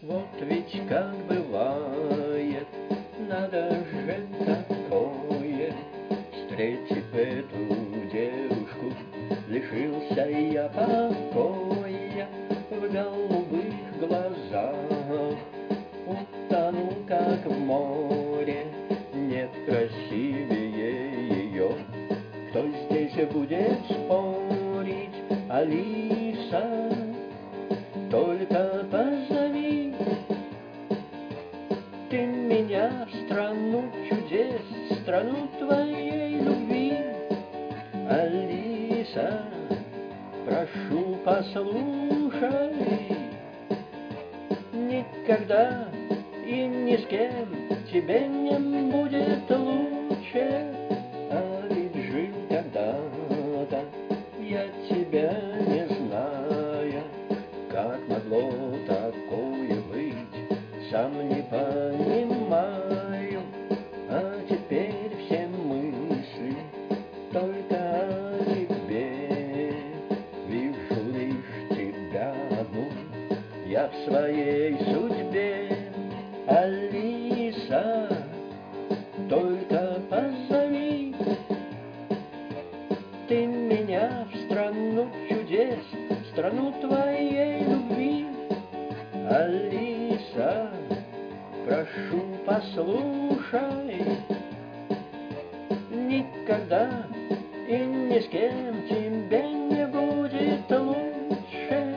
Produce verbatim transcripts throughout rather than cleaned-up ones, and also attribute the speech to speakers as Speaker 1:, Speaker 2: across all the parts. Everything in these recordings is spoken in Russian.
Speaker 1: Вот ведь как бывает, надо же такое, встретив эту девушку, лишился я покоя. В голубых глазах утонул, как в море, нет красивее ее. Кто здесь будет спорить, Алиса? Только позови ты меня в страну чудес, в страну твоей любви. Алиса, прошу, послушай, никогда и ни с кем тебе не будет лучше. А ведь жил когда-то я тебя, не зная, как могло такое быть, сам не понимаю. А теперь все мысли только о тебе, вижу лишь тебя одну я в своей судьбе. Алиса, только позови ты меня в страну чудес, в страну твоей любви. Алиса, прошу, послушай, никогда и ни с кем тебе не будет лучше.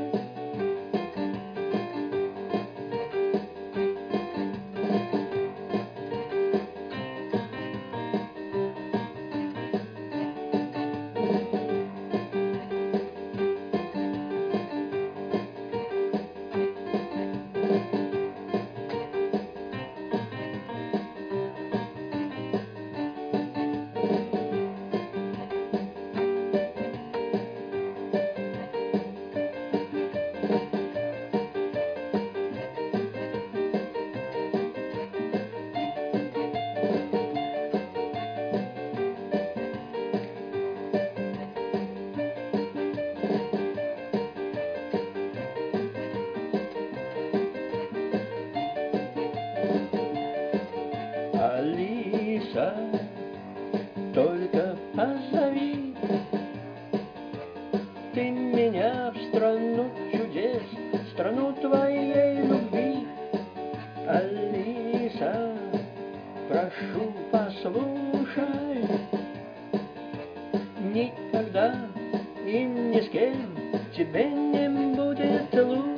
Speaker 1: Алиса, только позови ты меня в страну чудес, в страну твоей любви. Алиса, прошу, послушай, никогда и ни с кем тебе не будет лучше.